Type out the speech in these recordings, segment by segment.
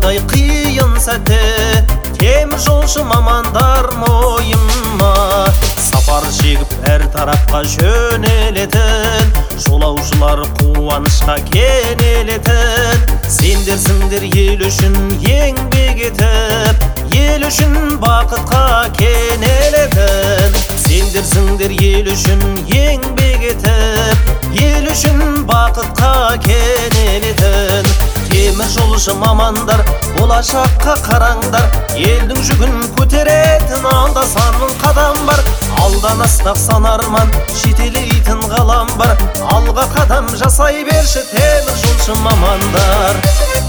айдай қиын сәтте темір жолшы мамандар мойыма сапар шегіп әр тарапқа жөнелетін жолаушылар қуанышқа кенелетін сендерсіңдер ел үшін еңбек етіп ел үшін бақытқа кенелетін сендерсіңдер ел үшін еңбек етіп ел үшін бақытқа кенелетін темір жолшы мамандар болашаққа қараңдар елдің жүгін көтеретін алда сан мың қадам бар алдан астақ сан арман жетелейтін ғалам бар алға қадам жасай берші темір жолшы мамандар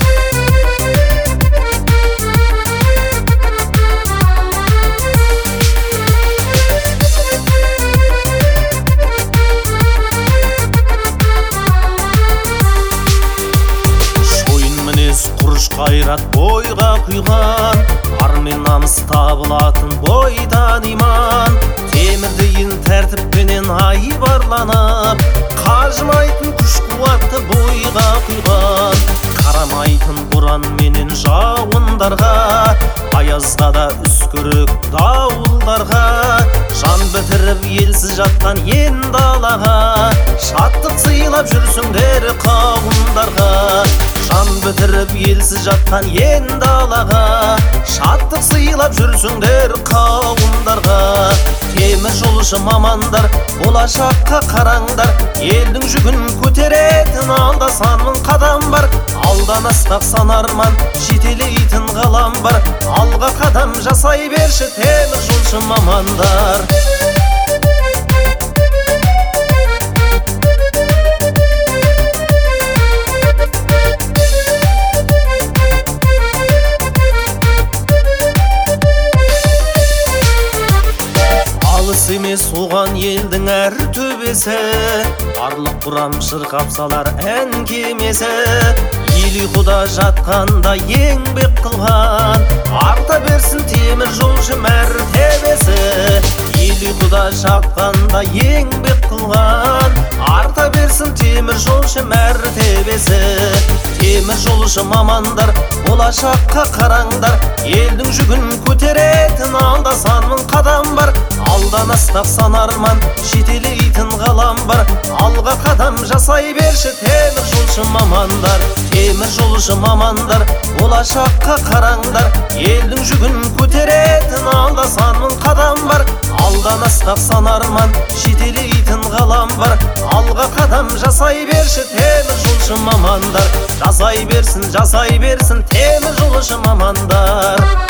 құрыш қайрат бойға құйған ар мен намыс табылатын бойдан иман темірдейін тәртіппенен айбарланып қажымайтын күш қуатты бойға құйған қарамайтын боран менен жауындарға аязда да үскірік дауылдарға жан бітіріп елсіз жатқан ен далаға шаттық сыйлап жүрсіңдер қауымдарға жан бітіріп елсіз жатқан ен далаға шаттық сыйлап жүрсіңдер қауымдарға темір жолшы мамандар болашаққа қараңдар елдің жүгін көтеретін алда сан мың қадам бар алдан астақ сан арман жетелейтін ғалам бар алға қадам жасай берші темір жолшы мамандар емес оған елдің әр төбесі барлық бұрам шырқап салар ән кемесі ел ұйқыда жатқанда еңбек қылған арта берсін темір жолшы мәртебесі ел ұйқыда жатқанда еңбек қылған арта берсін темір жолшы мәртебесі темір жолшы мамандар болашаққа қараңдар елдің жүгін көтеретін алда сан мың қадам бар алдан астақ сан арман жетелейтін ғалам бар алға қадам жасай берші темір жолшы мамандар темір жолшы мамандар болашаққа қараңдар елдің жүгін көтеретін алда сан мың қадам бар алдан астақ сан арман жетелейтін ғалам бар алға қадам жасай берші темір жолшы мамандар жасай берсін темір жолшы мамандар